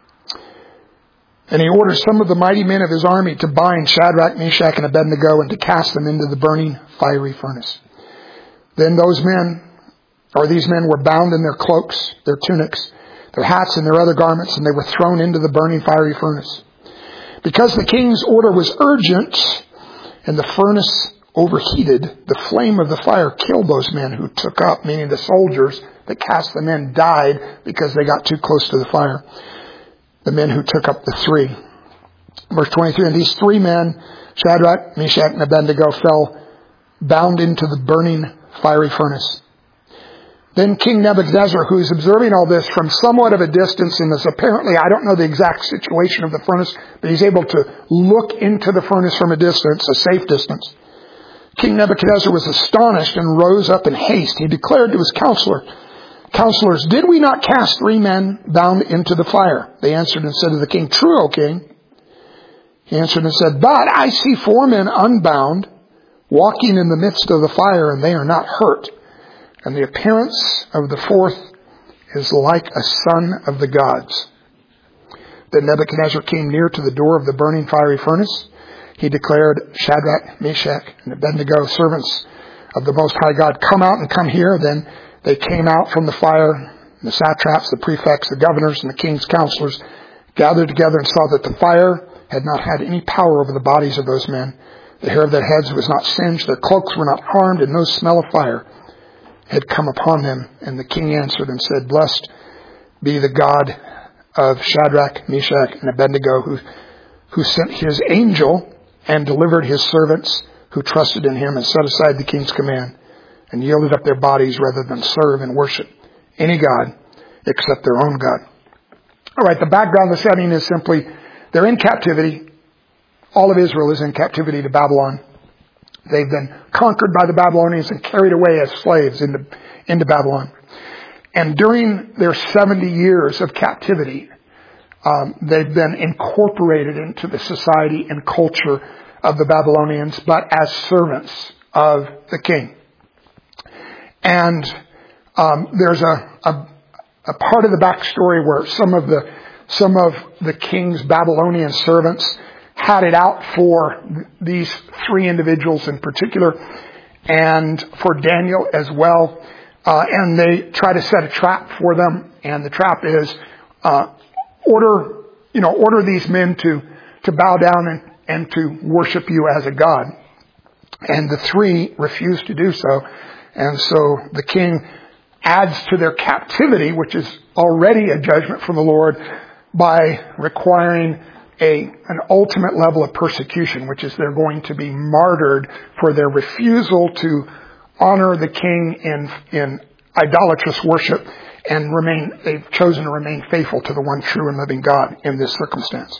And he orders some of the mighty men of his army to bind Shadrach, Meshach, and Abednego and to cast them into the burning fiery furnace. Then those men, or these men, were bound in their cloaks, their tunics, their hats, and their other garments, and they were thrown into the burning fiery furnace. Because the king's order was urgent and the furnace overheated, the flame of the fire killed those men who took up, meaning the soldiers that cast the men died because they got too close to the fire. The men who took up the three. Verse twenty-three, and these three men, Shadrach, Meshach, and Abednego, fell bound into the burning fiery furnace. Then King Nebuchadnezzar, who is observing all this from somewhat of a distance, and is apparently, I don't know the exact situation of the furnace, but he's able to look into the furnace from a distance, a safe distance. King Nebuchadnezzar was astonished and rose up in haste. He declared to his counselor, Counselors, did we not cast three men bound into the fire? They answered and said to the king, True, O king. He answered and said, But I see four men unbound, walking in the midst of the fire, and they are not hurt. And the appearance of the fourth is like a son of the gods. Then Nebuchadnezzar came near to the door of the burning fiery furnace. He declared, Shadrach, Meshach, and Abednego, servants of the Most High God, come out and come here. Then they came out from the fire. The satraps, the prefects, the governors, and the king's counselors gathered together and saw that the fire had not had any power over the bodies of those men. The hair of their heads was not singed, their cloaks were not harmed, and no smell of fire had come upon them. And the king answered and said, Blessed be the God of Shadrach, Meshach, and Abednego, who, who sent his angel and delivered his servants who trusted in him and set aside the king's command and yielded up their bodies rather than serve and worship any god except their own God. All right, the background, the setting is simply they're in captivity. All of Israel is in captivity to Babylon. They've been conquered by the Babylonians and carried away as slaves into, into Babylon. And during their seventy years of captivity, um, they've been incorporated into the society and culture of the Babylonians, but as servants of the king. And um, there's a, a a part of the backstory where some of the some of the king's Babylonian servants had it out for these three individuals in particular, and for Daniel as well. Uh, and they try to set a trap for them, and the trap is uh, order you know order these men to to bow down and, and to worship you as a god. And the three refuse to do so, and so the king adds to their captivity, which is already a judgment from the Lord, by requiring a an ultimate level of persecution, which is they're going to be martyred for their refusal to honor the king in in idolatrous worship and remain. They've chosen to remain faithful to the one true and living God in this circumstance.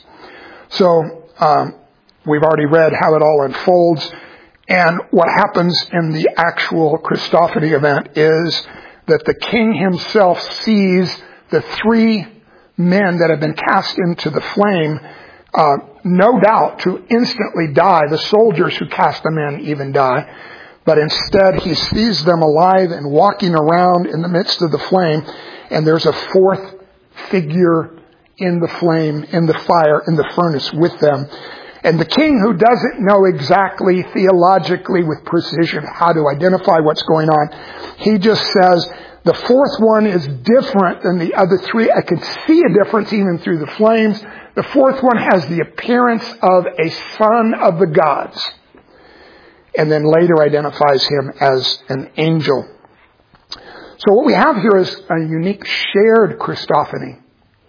So um, we've already read how it all unfolds, and what happens in the actual Christophany event is that the king himself sees the three men that have been cast into the flame, uh, no doubt to instantly die. The soldiers who cast them in even die. But instead he sees them alive and walking around in the midst of the flame. And there's a fourth figure in the flame, in the fire, in the furnace with them. And the king, who doesn't know exactly theologically with precision how to identify what's going on, he just says, the fourth one is different than the other three. I can see a difference even through the flames. The fourth one has the appearance of a son of the gods. And then later identifies him as an angel. So what we have here is a unique shared Christophany.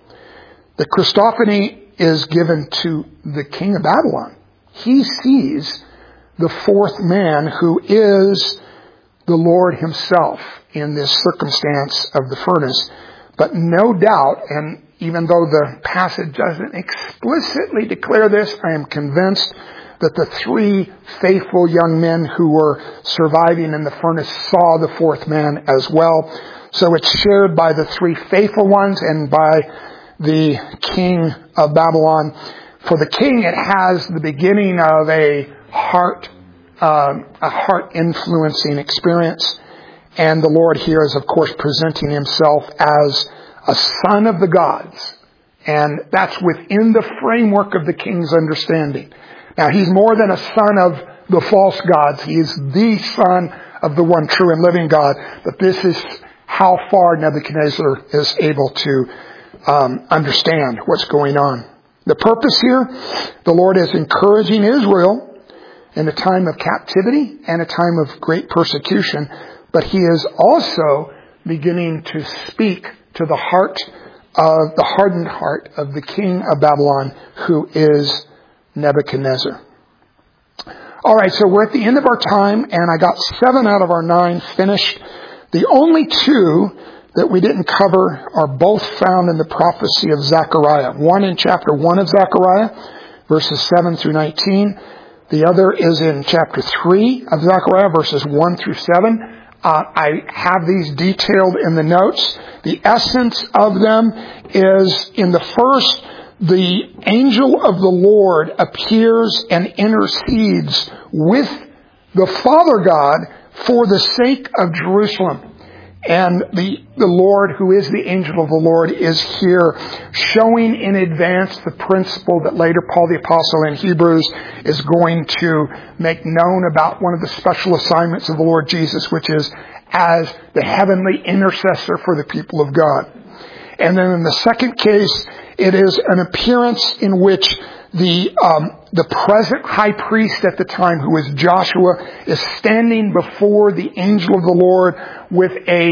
The Christophany is given to the king of Babylon. He sees the fourth man, who is the Lord himself in this circumstance of the furnace. But no doubt, and even though the passage doesn't explicitly declare this, I am convinced that the three faithful young men who were surviving in the furnace saw the fourth man as well. So it's shared by the three faithful ones and by the king of Babylon. For the king, it has the beginning of a heart, um, a heart influencing experience. And the Lord here is, of course, presenting himself as a son of the gods. And that's within the framework of the king's understanding. Now, he's more than a son of the false gods. He is the son of the one true and living God. But this is how far Nebuchadnezzar is able to um, understand what's going on. The purpose here, the Lord is encouraging Israel in a time of captivity and a time of great persecution. But he is also beginning to speak to the heart of the hardened heart of the king of Babylon, who is Nebuchadnezzar. All right, so we're at the end of our time, and I got seven out of our nine finished. The only two that we didn't cover are both found in the prophecy of Zechariah. One in chapter one of Zechariah, verses seven through nineteen. The other is in chapter three of Zechariah, verses one through seven. Uh, I have these detailed in the notes. The essence of them is, in the first, the angel of the Lord appears and intercedes with the Father God for the sake of Jerusalem. And the, the Lord, who is the angel of the Lord, is here showing in advance the principle that later Paul the Apostle in Hebrews is going to make known about one of the special assignments of the Lord Jesus, which is as the heavenly intercessor for the people of God. And then in the second case, it is an appearance in which the um, the present high priest at the time, who is Joshua, is standing before the angel of the Lord with a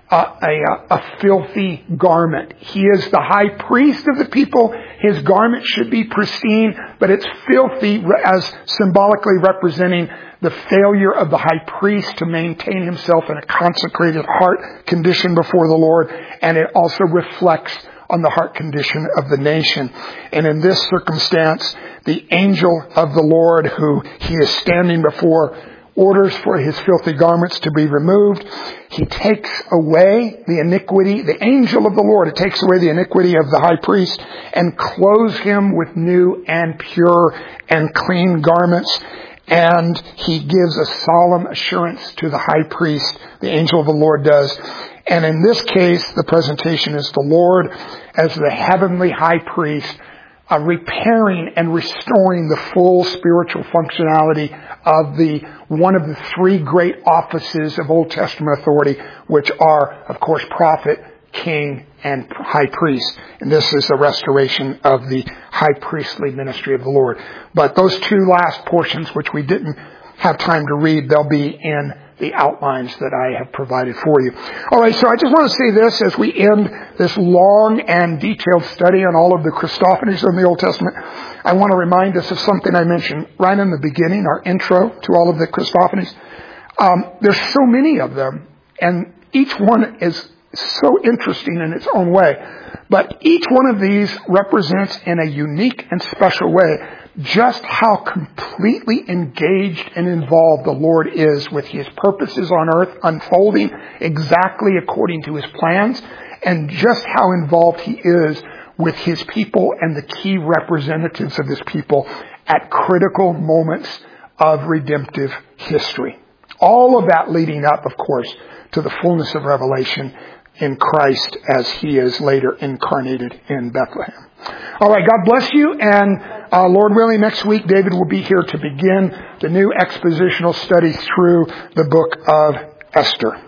a, a, a filthy garment. He is the high priest of the people. His garment should be pristine, but it's filthy as symbolically representing the failure of the high priest to maintain himself in a consecrated heart condition before the Lord, and it also reflects on the heart condition of the nation. And in this circumstance, the angel of the Lord, who he is standing before, orders for his filthy garments to be removed. He takes away the iniquity, the angel of the Lord, it takes away the iniquity of the high priest and clothes him with new and pure and clean garments. And he gives a solemn assurance to the high priest, the angel of the Lord does. And in this case, the presentation is the Lord as the heavenly high priest, uh, repairing and restoring the full spiritual functionality of the one of the three great offices of Old Testament authority, which are, of course, prophet, king, and high priest. And this is the restoration of the high priestly ministry of the Lord. But those two last portions, which we didn't have time to read, they'll be in the outlines that I have provided for you. All right, so I just want to say this as we end this long and detailed study on all of the Christophanies in the Old Testament. I want to remind us of something I mentioned right in the beginning, our intro to all of the Christophanies. Um, there's so many of them, and each one is so interesting in its own way. But each one of these represents in a unique and special way just how completely engaged and involved the Lord is with his purposes on earth unfolding exactly according to his plans, and just how involved he is with his people and the key representatives of his people at critical moments of redemptive history. All of that leading up, of course, to the fullness of revelation in Christ as he is later incarnated in Bethlehem. All right, God bless you, and uh, Lord willing, next week David will be here to begin the new expositional study through the book of Esther.